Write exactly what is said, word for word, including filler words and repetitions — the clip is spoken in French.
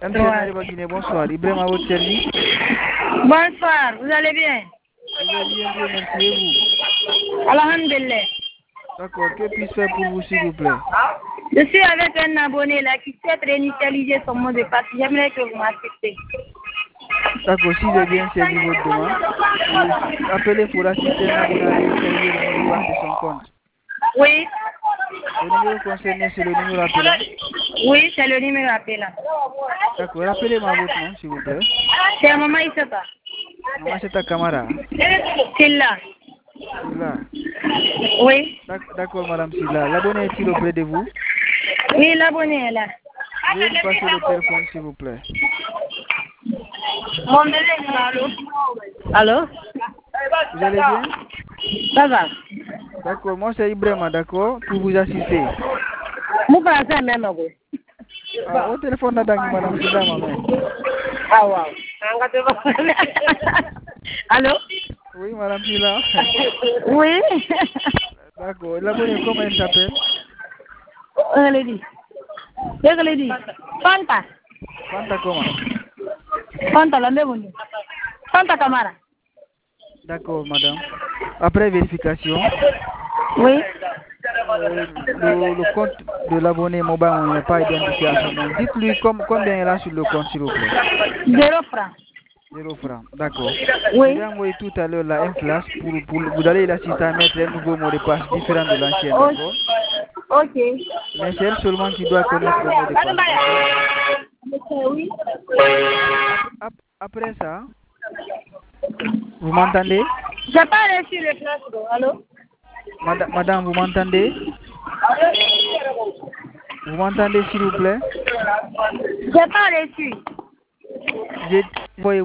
M C Nariba Guinée, bonsoir. Ibrahim à votre service. Bonsoir, vous allez bien? Je vais bien, Dieu merci. Et vous? Alhamdulillah. D'accord, que puis-je faire pour vous, s'il vous plaît? Je suis avec un abonné là qui souhaite réinitialiser son mot de passe. J'aimerais que vous m'assistiez. D'accord, si j'ai bien saisi votre demande, euh, appelez pour assister un abonné à réinitialiser le mot de passe de son compte. Oui. Le numéro concerné, c'est le numéro appelant? Oui, c'est le numéro appelant. D'accord, rappelez-moi votre nom, s'il vous plaît. C'est Maman Issata. Maman, c'est ta camarade. Silla. Silla. Oui. D'accord, madame Silla. L'abonné est-il auprès de vous? Oui, l'abonné est là. Veuillez me passer le téléphone, s'il vous plaît. Mon bébé est là, allô? Allô? Vous allez bien? Ça va. D'accord, moi c'est Ibrahima, d'accord, pour vous assister. Vous pensez même, oui. Ah, au téléphone, là, madame Silla, ma mère. Ah, wow. Allô? Oui, madame Silla. Oui. D'accord, l'abonné, comment elle s'appelle? Elle dit. Elle dit. Fanta. Fanta comment? Fanta, la même. Fanta Camara. D'accord, madame. Après vérification, Oui. euh, le, le compte de l'abonné mobile n'est pas identifié à son nom. Dites-lui com combien il a sur le compte, s'il vous plaît. Zéro franc. Zéro franc, d'accord. Oui. Je vais envoyer tout à l'heure là un flash pour, pour vous allez l'assister à mettre un nouveau mot de passe différent de l'ancien, Ok. d'accord? Ok. Mais c'est elle seulement qui doit connaître le mot de passe, d'accord? Oui. Après, ap- après ça, vous m'entendez? J'ai pas reçu le flash. Allô? Madame, madame, vous m'entendez? Vous m'entendez, s'il vous plaît? J'ai pas reçu. J'ai envoyé